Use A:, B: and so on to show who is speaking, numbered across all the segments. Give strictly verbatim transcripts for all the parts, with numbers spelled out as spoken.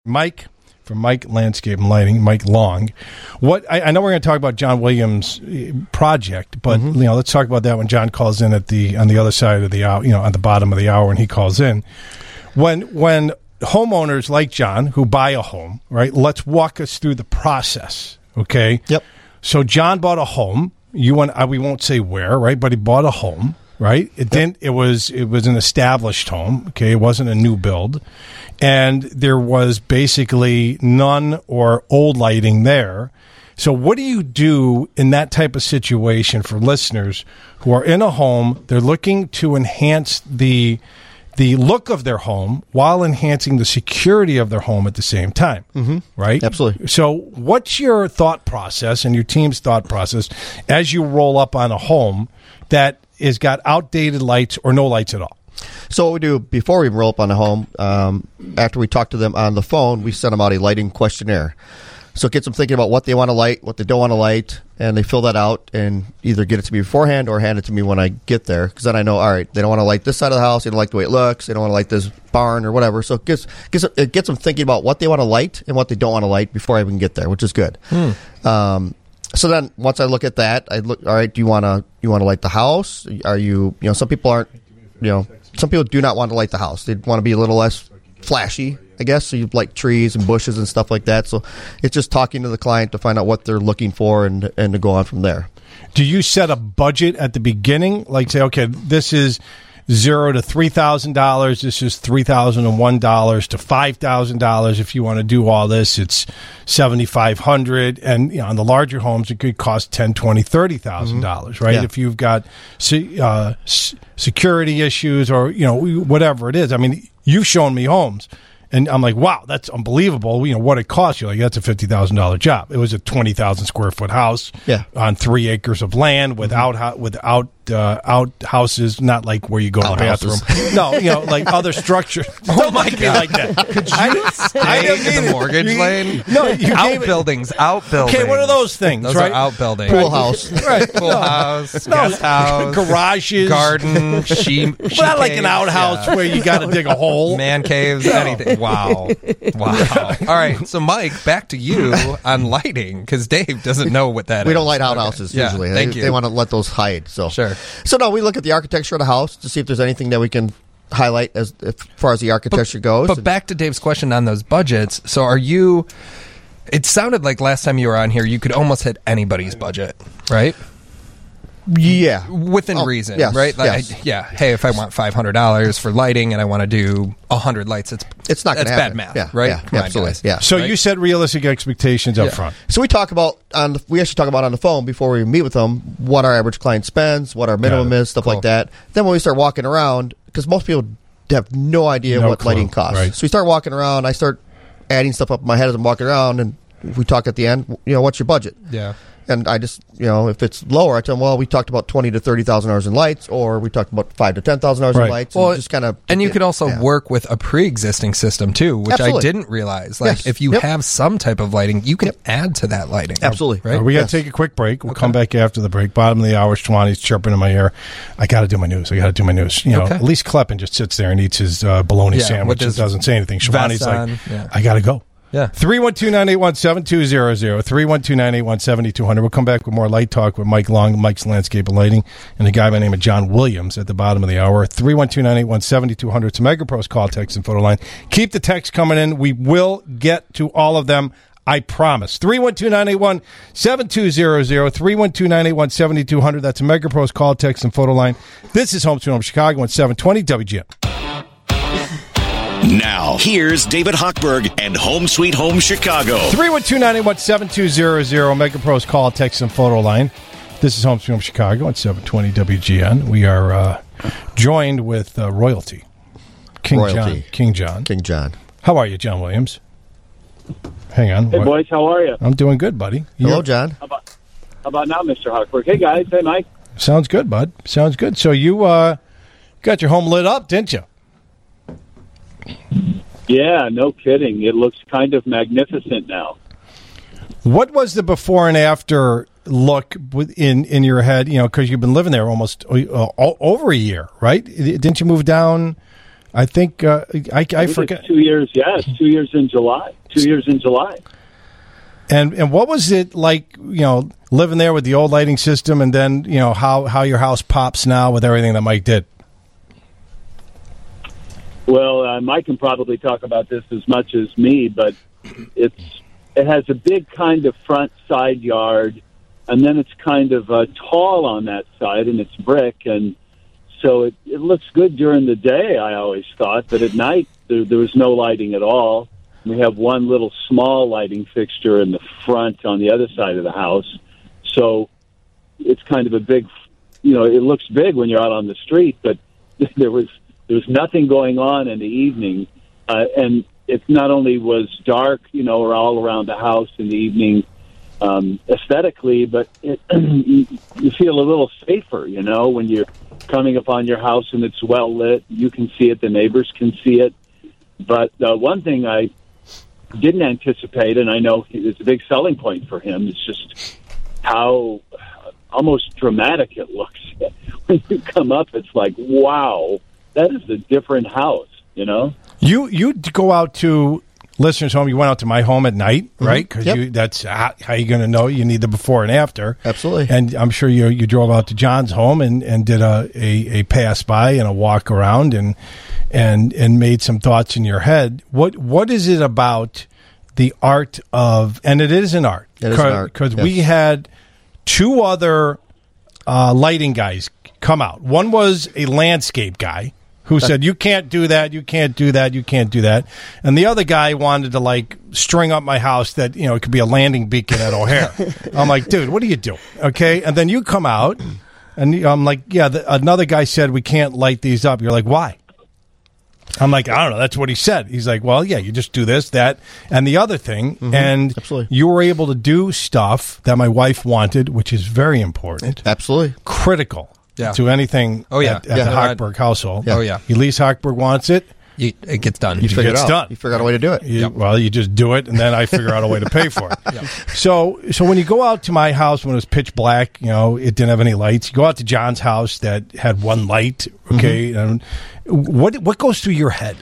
A: Mike from Mike Landscape and Lighting, Mike Long. What I, I know we're going to talk about John Williams' project, but mm-hmm. you know, let's talk about that when John calls in at the on the other side of the hour, you know, on the bottom of the hour when he calls in. When when homeowners like John who buy a home, right? Let's walk us through the process, okay?
B: Yep.
A: So John bought a home. You want we won't say where, right? But he bought a home. Right, it yep. didn't. It was it was an established home. Okay, it wasn't a new build, and there was basically none or old lighting there. So, what do you do in that type of situation for listeners who are in a home? They're looking to enhance the the look of their home while enhancing the security of their home at the same time.
B: Mm-hmm.
A: Right,
B: absolutely.
A: So, what's your thought process and your team's thought process as you roll up on a home that is got outdated lights or no lights at all?
B: So what we do before we roll up on the home, um, after we talk to them on the phone, we send them out a lighting questionnaire. So it gets them thinking about what they want to light, what they don't want to light, and they fill that out and either get it to me beforehand or hand it to me when I get there. Because then I know, all right, they don't want to light this side of the house, they don't like the way it looks, they don't want to light this barn or whatever. So it gets, gets it gets them thinking about what they want to light and what they don't want to light before I even get there, which is good. Hmm. Um, So then, once I look at that, I look. All right, do you want to you want to light the house? Are you you know some people aren't you know some people do not want to light the house. They want to be a little less flashy, I guess. So you like trees and bushes and stuff like that. So it's just talking to the client to find out what they're looking for and and to go on from there.
A: Do you set a budget at the beginning? Like say, okay, this is zero to three thousand dollars. This is three thousand and one dollars to five thousand dollars. If you want to do all this, it's seventy five hundred. And you know, on the larger homes, it could cost ten, twenty, thirty thousand dollars, right?
B: Yeah.
A: If you've got uh, security issues or you know whatever it is. I mean, you've shown me homes. And I'm like, wow, that's unbelievable. You know what it costs you? Like that's a fifty thousand dollar job. It was a twenty thousand square foot house,
B: yeah.
A: on three acres of land without mm-hmm. without uh, out houses. Not like where you go
B: out
A: to the bathroom. No, you know, like other structures.
C: Oh
A: Don't
C: my
A: look at me
C: God.
A: like that.
C: Could you
A: I,
C: stay
A: I didn't
C: in
A: mean
C: the
A: it.
C: mortgage
A: You-
C: lane?
A: No, you
C: out
A: gave it-
C: buildings, out buildings.
A: Okay, what are those things?
C: Those
A: right?
C: are out buildings.
B: Pool house,
A: right?
C: Pool
A: No.
C: house,
A: No.
C: guest house,
A: garages,
C: garden, sheep.
A: Well, not like an outhouse
C: yeah.
A: where you got to dig a hole.
C: Man caves, anything. Wow. Wow. All right. So, Mike, back to you on lighting because Dave doesn't know what that
B: we
C: is.
B: don't light outhouses
C: Okay.
B: usually.
C: Yeah, thank
B: they,
C: you.
B: they want to let those hide. So
C: Sure.
B: So no, we look at the architecture of the house to see if there's anything that we can highlight as, as far as the architecture
C: but,
B: goes.
C: But back to Dave's question on those budgets. So, are you? It sounded like last time you were on here, you could almost hit anybody's budget, right?
B: Yeah,
C: within
B: oh,
C: reason,
B: yes,
C: right? Like,
B: yes.
C: I, yeah. Hey, if I want five hundred dollars for lighting and I want to do a hundred lights, it's
B: it's not.
C: That's
B: gonna
C: bad
B: happen.
C: math,
B: yeah,
C: right?
B: Yeah,
C: Come on,
B: absolutely.
C: guys.
B: Yeah.
A: So
C: right?
A: you set realistic expectations up
C: Yeah.
A: front.
B: So we talk about on the, we actually talk about on the phone before we meet with them what our average client spends, what our minimum is, stuff
C: Cool.
B: like that. Then when we start walking around, because most people have no idea
A: No
B: what
A: clue,
B: lighting costs,
A: right.
B: so we start walking around. I start adding stuff up in my head as I'm walking around, and we talk at the end. You know, what's your budget?
C: Yeah.
B: And I just, you know, if it's lower, I tell them, well, we talked about twenty to thirty thousand dollars in lights, or we talked about five to ten thousand dollars
A: Right.
B: in lights,
C: Well,
B: and just kind of.
C: And you could also
B: yeah.
C: work with a pre-existing system too, which
B: Absolutely.
C: I didn't realize. Like
B: Yes.
C: if you
B: Yep.
C: have some type of lighting, you can
B: Yep.
C: add to that lighting.
B: Absolutely.
C: Right?
A: Uh, we got
B: Yes.
A: to take a quick break. We'll come back after the break. Bottom of the hour, Schwanny's chirping in my ear. I got to do my news. I got to do my news. You know,
C: Okay.
A: at least Kleppen just sits there and eats his uh, bologna
C: Yeah,
A: sandwich
C: with
A: and
C: his
A: doesn't say anything. Schwanny's
C: vest
A: like,
C: on. Yeah.
A: I got to go.
C: Yeah.
A: three one two, nine eight one, seven two zero zero. three one two, nine eight one, seven two zero zero. We'll come back with more light talk with Mike Long, Mike's Landscape and Lighting, and a guy by the name of John Williams at the bottom of the hour. three one two, nine eight one, seven two zero zero. It's a MegaPros call, text, and photo line. Keep the text coming in. We will get to all of them. I promise. three one two, nine eight one, seven two zero zero. three one two, nine eight one, seven two zero zero. That's a MegaPros call, text, and photo line. This is Home Sweet Home Chicago on seven twenty W G N.
D: Now, here's David Hochberg and Home Sweet Home Chicago.
A: three one two, nine eight one, seven two zero zero. MegaPros call, text, and photo line. This is Home Sweet Home Chicago on seven twenty W G N. We are uh, joined with uh, royalty. King
B: Royalty.
A: John. King John.
B: King John.
A: How are you, John Williams? Hang on.
E: Hey,
A: What-
E: boys, how are you?
A: I'm doing good, buddy.
B: Hello,
A: You're-
B: John.
E: How about, how about now, Mister Hochberg? Hey, guys. Hey, Mike.
A: Sounds good, bud. Sounds good. So you uh, got your home lit up, didn't you?
E: Yeah, no kidding. It looks kind of magnificent now.
A: What was the before and after look with- in in your head? You know, because you've been living there almost uh, o- over a year, right? Didn't you move down I think uh, I, I,
E: think
A: forget.
E: it's two years. Yes, two years in July. Two years in July.
A: And and what was it like? You know, living there with the old lighting system, and then you know how how your house pops now with everything that Mike did.
E: Well, uh, Mike can probably talk about this as much as me, but it's it has a big kind of front side yard, and then it's kind of uh, tall on that side, and it's brick, and so it, it looks good during the day, I always thought, but at night there, there was no lighting at all. We have one little small lighting fixture in the front on the other side of the house, so it's kind of a big, you know, it looks big when you're out on the street, but there was there was nothing going on in the evening, uh, and it not only was dark, you know, or all around the house in the evening um, aesthetically, but it, you, you feel a little safer, you know, when you're coming upon your house and it's well lit. You can see it, the neighbors can see it. But uh, one thing I didn't anticipate, and I know it's a big selling point for him, is just how almost dramatic it looks. When you come up, it's like, wow, that is a different house, you know?
A: You you go out to listeners' home. You went out to my home at night, right? Because
B: Yep.
A: you that's how, how you're going to know. You need the before and after.
B: Absolutely.
A: And I'm sure you you drove out to John's home and, and did a, a, a pass by and a walk around and and and made some thoughts in your head. What what is it about the art of? And it is an art.
B: It is an art,
A: because
B: yes.
A: we had two other uh, lighting guys come out. One was a landscape guy who said, you can't do that, you can't do that, you can't do that. And the other guy wanted to, like, string up my house that, you know, it could be a landing beacon at O'Hare. I'm like, dude, what are you doing? Okay? And then you come out, and I'm like, yeah, the, another guy said we can't light these up. You're like, why? I'm like, I don't know. That's what he said. He's like, well, yeah, you just do this, that, and the other thing.
B: Mm-hmm.
A: And
B: Absolutely.
A: you were able to do stuff that my wife wanted, which is very important,
B: Absolutely.
A: critical
C: Yeah.
A: to anything
C: Oh, yeah.
A: at, at
C: Yeah.
A: the
C: No, I-
A: Hochberg household.
C: Oh, yeah.
A: Elise Hochberg wants it.
C: You, it gets done.
B: You figure it
A: gets
B: out.
A: done.
B: You figure out a way to do it.
A: You, Well, you just do it, and then I figure out a way to pay for it. So, so when you go out to my house when it was pitch black, you know, it didn't have any lights. You go out to John's house that had one light. Okay, and what what goes through your head?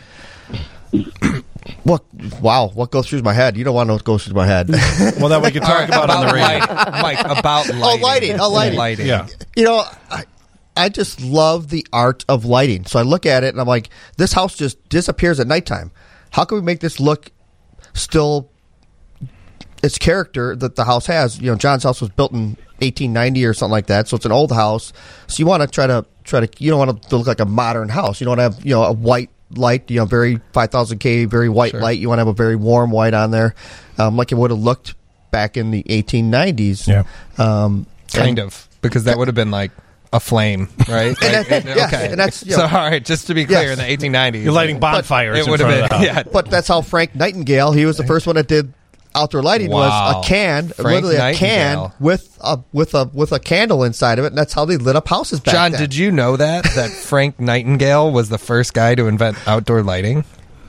B: What? Wow. What goes through my head? You don't want to know what goes through my head.
A: Well, that we could talk about, on the radio.
C: lighting. Mike, about lighting.
B: lighting. Oh, lighting.
A: Yeah.
B: You know, I, I just love the art of lighting. So I look at it and I'm like, this house just disappears at nighttime. How can we make this look still its character that the house has? You know, John's house was built in eighteen ninety or something like that, so it's an old house. So you want to try to try to you don't want it to look like a modern house. You don't want to have you know a white light, you know, very five thousand K, very white
C: Sure.
B: light. You want to have a very warm white on there, um, like it would have looked back in the eighteen nineties.
A: Yeah.
B: Um,
C: Kind of, because that would have been like a flame, right?
B: And
C: Like,
B: that-
C: it-
B: yeah,
C: okay.
B: and that's, you
C: so,
B: know-
C: all right, just to be clear,
B: Yes.
C: in the eighteen nineties.
A: You're lighting
C: like,
A: bonfires
C: it
A: in
C: would
A: front
C: have
A: of the
C: been,
A: house.
C: yeah.
B: But that's how Frank Nightingale, he was the first one that did outdoor lighting.
C: Wow.
B: Was a can,
C: Frank
B: literally a can
C: Nightingale.
B: with a with a with a candle inside of it, and that's how they lit up houses back
C: John,
B: then.
C: did you know that that Frank Nightingale was the first guy to invent outdoor lighting?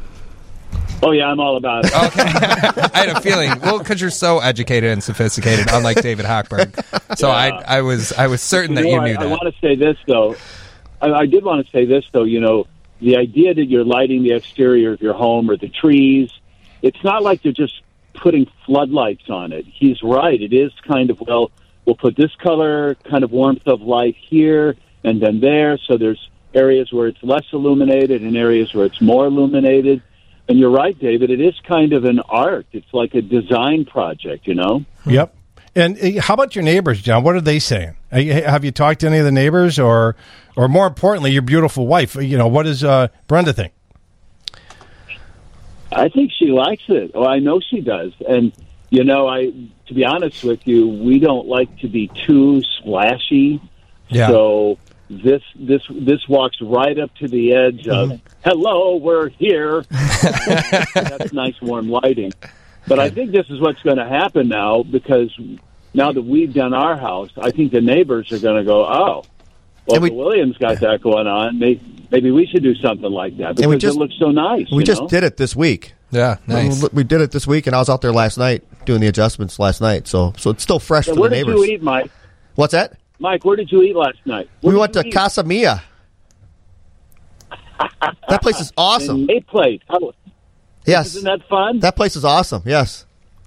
E: Oh, yeah, I'm all about it.
C: Okay, I had a feeling. Well, because you're so educated and sophisticated, unlike David Hochberg. So
E: Yeah.
C: I, I was, I was certain that
E: know,
C: you
E: I,
C: knew
E: I
C: that.
E: want to say this, though. I, I did want to say this, though. You know, the idea that you're lighting the exterior of your home or the trees, it's not like they're just putting floodlights on it. He's right. It is kind of, well, we'll put this color, kind of warmth of light here and then there. So there's areas where it's less illuminated and areas where it's more illuminated. And you're right, David. It is kind of an art. It's like a design project, you know?
A: Yep. And uh, how about your neighbors, John? What are they saying? Uh, Have you talked to any of the neighbors, or, or more importantly, your beautiful wife? You know, what does uh, Brenda think?
E: I think she likes it. Oh, I know she does. And, you know, I to be honest with you, we don't like to be too splashy.
C: Yeah.
E: So this this this walks right up to the edge of, hello, we're here. That's nice, warm lighting. But I think this is what's going to happen now, because now that we've done our house, I think the neighbors are going to go, oh, well,
B: And we-
E: the Williams got that going on. Maybe, maybe we should do something like that, because
B: we just-
E: it looks so nice.
B: We
E: you
B: just
E: know?
B: did it this week.
C: Yeah, nice.
B: We- We did it this week, and I was out there last night doing the adjustments last night. So, so it's still fresh
E: Yeah,
B: for
E: where
B: the
E: did
B: neighbors.
E: you eat, Mike?
B: What's that?
E: Mike, where did you eat last night? Where
B: We
E: did
B: went
E: you
B: to
E: eat?
B: Casa Mia. That place is awesome.
E: May Plate. How,
B: Yes.
E: Isn't that fun?
B: That place is awesome. Yes.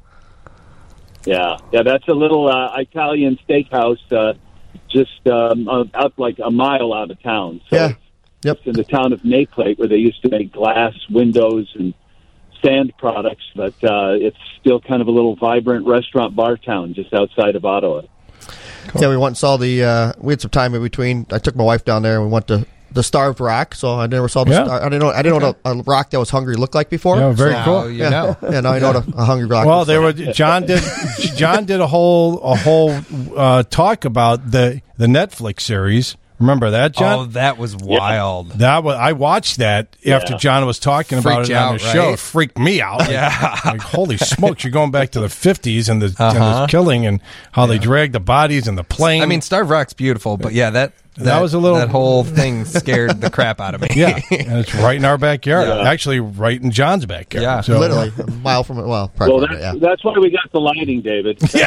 E: Yeah, yeah, that's a little uh, Italian steakhouse uh, just um, out like a mile out of town. So
B: Yeah.
E: it's,
B: Yep.
E: it's in the town of Mayplate, where they used to make glass windows and sand products, but uh, it's still kind of a little vibrant restaurant bar town just outside of Ottawa.
B: Yeah, we went and saw the. Uh, we had some time in between. I took my wife down there, and we went to the Starved Rock. So I never saw the.
A: Yeah.
B: Star- I didn't know. I didn't know what a, a rock that was hungry looked like before.
A: Yeah, very
B: So-
A: cool.
C: Oh, you
B: yeah,
C: know.
B: yeah. Now I know what a, a hungry rock.
A: Well,
B: looks
A: they were
B: like.
A: John did John did a whole a whole uh, talk about the the Netflix series. Remember that, John?
C: Oh, that was wild.
A: That was I watched that after
E: Yeah.
A: John was talking about
C: Freaked
A: it
C: you
A: on
C: out,
A: the show.
C: right?
A: It freaked me out.
C: Yeah.
A: Like, holy smokes, you're going back to the fifties and the, and
C: Uh-huh.
A: the killing and how they dragged the bodies and the plane.
C: I mean, Starved Rock's beautiful, but yeah, that
A: That was a little-
C: that whole thing scared the crap out of me.
A: yeah, and it's right in our backyard.
E: Yeah.
A: Actually, right in John's backyard.
C: Yeah.
A: So-
B: Literally a mile from it. Well, probably
E: Well,
B: not,
E: that's,
B: yeah.
E: that's why we got the lighting, David.
A: Yeah,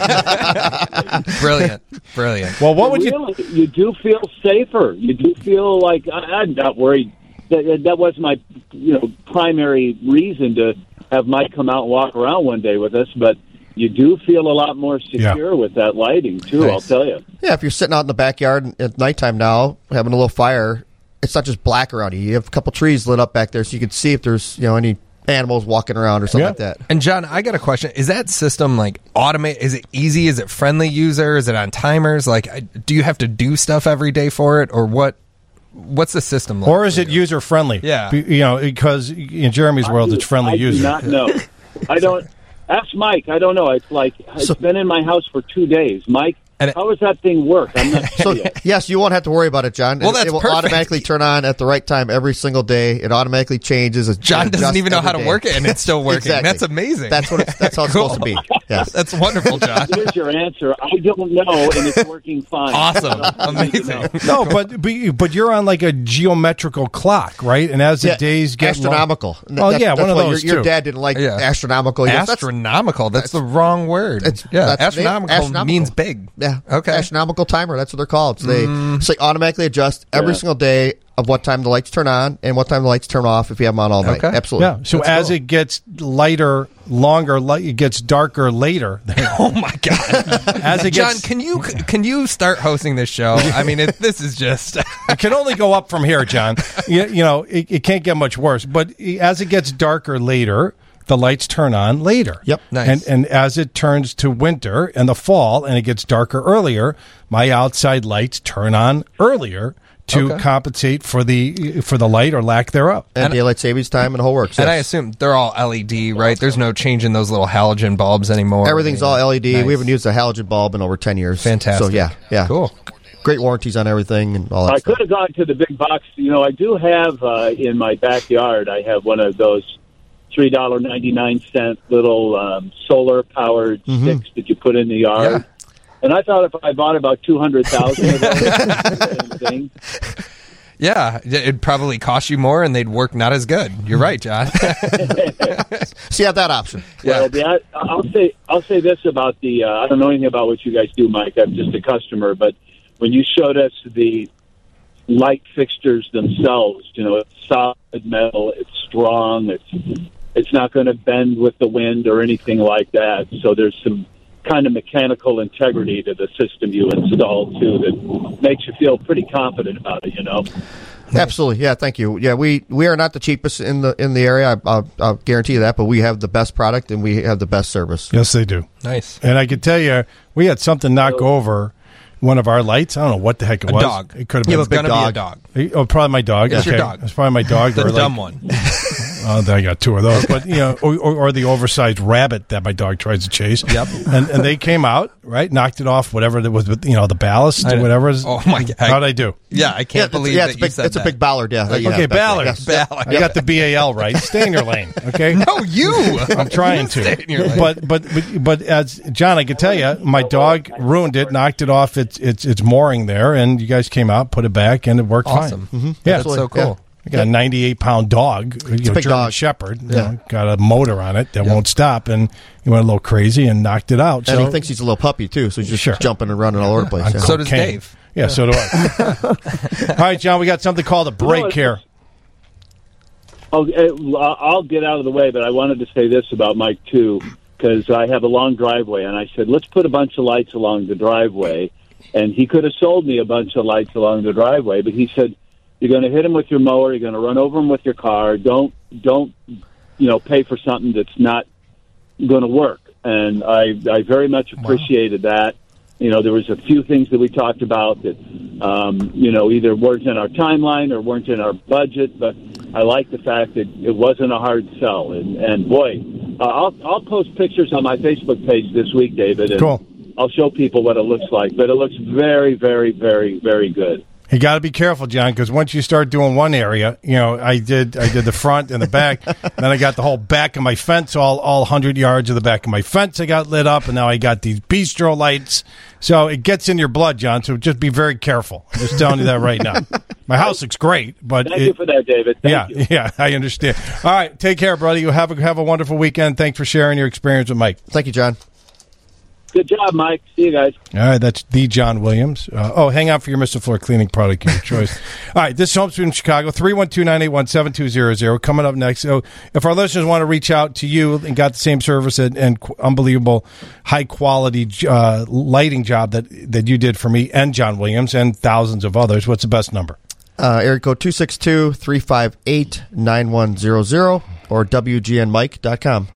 A: exactly.
C: Brilliant, brilliant.
A: Well, what would you?
E: really, you do feel safer. You do feel like I, I'm not worried. That, that was my, you know, primary reason to have Mike come out and walk around one day with us. But you do feel a lot more secure
A: Yeah.
E: with that lighting too. I'll
C: Nice.
E: tell you.
B: Yeah, if you're sitting out in the backyard at nighttime now, having a little fire, it's not just black around you. You have a couple trees lit up back there, so you can see if there's you know any animals walking around or something
A: Yeah.
B: like that.
C: And John, I got a question. Is that system like automate? Is it easy? Is it friendly user? Is it on timers? Like, I- do you have to do stuff every day for it, or what? What's the system like?
A: Or is
C: for
A: it
C: you?
A: user friendly?
C: Yeah.
A: Be- you know, because in Jeremy's world,
E: I do-
A: it's friendly
E: I
A: user.
E: do not know. I don't. Ask Mike. I don't know. It's like it's
B: So-
E: been in my house for two days. Mike,
C: And it-
E: how does that thing work? I'm not
B: So
E: sure yet.
B: yes, you won't have to worry about it, John.
C: Well,
B: it,
C: that's
B: it will
C: perfect.
B: automatically turn on at the right time every single day. It automatically changes. It
C: John doesn't
B: adjusts
C: even know
B: every
C: how to
B: day.
C: work it, and it's still working.
B: Exactly.
C: That's amazing.
B: That's what. It's, that's how it's
C: Cool.
B: supposed to be. Yes.
C: That's wonderful, John.
E: Here's your answer. I don't know, and it's working fine.
C: Awesome,
E: I don't need to know.
C: amazing.
A: No, but but you- but you're on like a geometrical clock, right? And as the
B: Yeah,
A: days get long-
B: astronomical.
A: Oh, yeah, one of
B: why
A: those,
B: Your, your
A: too.
B: dad didn't like
C: Yeah.
B: astronomical. He goes, that's-
C: Astronomical. That's, the wrong word.
B: It's-
C: yeah,
B: that's-
C: astronomical,
B: astronomical.
C: means big.
B: Yeah.
C: Okay.
B: Astronomical timer. That's what they're called. So they, so they automatically adjust every
E: Yeah.
B: single day of what time the lights turn on and what time the lights turn off if you have them on all night.
C: Okay.
B: Absolutely.
A: Yeah. So
C: That's
A: as
C: cool.
A: it gets lighter, longer, light, it gets darker later.
C: Oh my god,
A: As it
C: John,
A: gets,
C: can you can you start hosting this show? I mean, it, this is just
A: it can only go up from here, John. You, you know, it, it can't get much worse. But as it gets darker later, the lights turn on later.
B: Yep.
C: Nice.
A: And and as it turns to winter and the fall and it gets darker earlier, my outside lights turn on earlier to
C: Okay.
A: compensate for the for the light or lack thereof.
B: And, daylight savings time and the whole works.
C: And I
B: yes.
C: assume they're all L E D, right? There's no change in those little halogen bulbs anymore.
B: Everything's all L E D.
C: Nice.
B: We haven't used a halogen bulb in over ten years.
C: Fantastic.
B: So, yeah. Yeah.
C: Cool.
B: Great warranties on everything and all that
E: I
B: stuff.
E: could have gone to the big box. You know, I do have uh, in my backyard. I have one of those three dollar ninety nine cent little um, solar powered sticks that you put in the yard.
C: Yeah.
E: And I thought if I bought about two hundred thousand of those, same thing.
C: Yeah, it'd probably cost you more, and they'd work not as good. You're right, John.
B: So you have that option.
C: Yeah.
E: Well, the, I, I'll say I'll say this about the. Uh, I don't know anything about what you guys do, Mike. I'm just a customer, but when you showed us the light fixtures themselves, you know, it's solid metal, it's strong, it's it's not going to bend with the wind or anything like that. So there's some kind of mechanical integrity to the system you installed too that makes you feel pretty confident about it. You know.
B: Absolutely, yeah. Thank you. Yeah, we, we are not the cheapest in the in the area. I, I'll, I'll guarantee you that. But we have the best product and we have the best service.
A: Yes, they do.
C: Nice.
A: And I can tell you, we had something knock over one of our lights. I don't know what the heck it
C: A
A: was.
C: dog.
A: It could have
B: You
A: been
B: have a big
C: Gonna
B: dog.
C: be a dog.
A: Oh, probably my dog.
C: It's your
A: Okay.
C: dog.
A: It's probably my dog.
C: The
A: or like-
C: dumb one.
A: Oh, I got two of those. But, you know, or, or, or the oversized rabbit that my dog tries to chase.
C: Yep.
A: And, and they came out, right, knocked it off, whatever it was, with, you know, the ballast,
C: I know.
A: whatever. Is,
C: Oh, my God.
A: How'd I do?
C: Yeah, I can't
B: Yeah,
C: believe
B: yeah,
C: that
B: it's,
C: you
B: big,
C: said
B: it's
C: that.
B: a big Ballard. Yeah, that you
A: Okay,
B: have back there.
A: Ballard.
B: Yes.
C: Ballard.
A: I got the B A L right. Stay in your lane, okay?
C: No, you.
A: I'm trying
C: Stay in
A: to,
C: your lane.
A: but, but but but as John, I can tell you, my dog ruined it, knocked it off its its its mooring there, and you guys came out, put it back, and it worked
C: Awesome.
A: fine.
C: Mm-hmm.
A: Yeah,
C: That's so
B: Absolutely,
C: cool.
A: I got a ninety-eight pound dog, you know,
B: big
A: German
B: dog.
A: Shepherd. You
B: Yeah.
A: know, got a motor on it that won't stop, and he went a little crazy and knocked it out.
B: And
A: so
B: he thinks he's a little puppy too, so he's just
A: Sure.
B: jumping and running all over the place. Yeah.
C: So does
A: cocaine.
C: Dave.
A: Yeah, so do I. All right, John, we got something called a break
E: No,
A: here.
E: Oh, I'll get out of the way, but I wanted to say this about Mike, too, because I have a long driveway, and I said, let's put a bunch of lights along the driveway. And he could have sold me a bunch of lights along the driveway, but he said, you're going to hit them with your mower, you're going to run over them with your car, don't, don't, you know, pay for something that's not going to work. And I, I very much appreciated wow. that. You know, there was a few things that we talked about that, um, you know, either weren't in our timeline or weren't in our budget, but I like the fact that it wasn't a hard sell. And, and boy, uh, I'll, I'll post pictures on my Facebook page this week, David, and
A: cool.
E: I'll show people what it looks like. But it looks very, very, very, very good.
A: You got to be careful, John, because once you start doing one area, you know, I did I did the front and the back, and then I got the whole back of my fence, all all one hundred yards of the back of my fence I got lit up, and now I got these bistro lights. So it gets in your blood, John, so just be very careful. I'm just telling you that right now. My house looks great, but...
E: Thank
A: it,
E: you for that, David. Thank
A: yeah,
E: you.
A: yeah, I understand. All right, take care, brother. You have a, have a wonderful weekend. Thanks for sharing your experience with Mike.
B: Thank you, John.
E: Good job, Mike. See you guys.
A: All right, that's the John Williams. Uh, oh, hang out for your Mister Floor cleaning product of your choice. All right, this is Home Sweet in Chicago, three one two, nine eight one, seven two zero zero. Coming up next. So if our listeners want to reach out to you and got the same service and, and unbelievable high-quality uh, lighting job that, that you did for me and John Williams and thousands of others, what's the best number?
B: Uh, area code two six two, three five eight, nine one zero zero or W G N Mike dot com.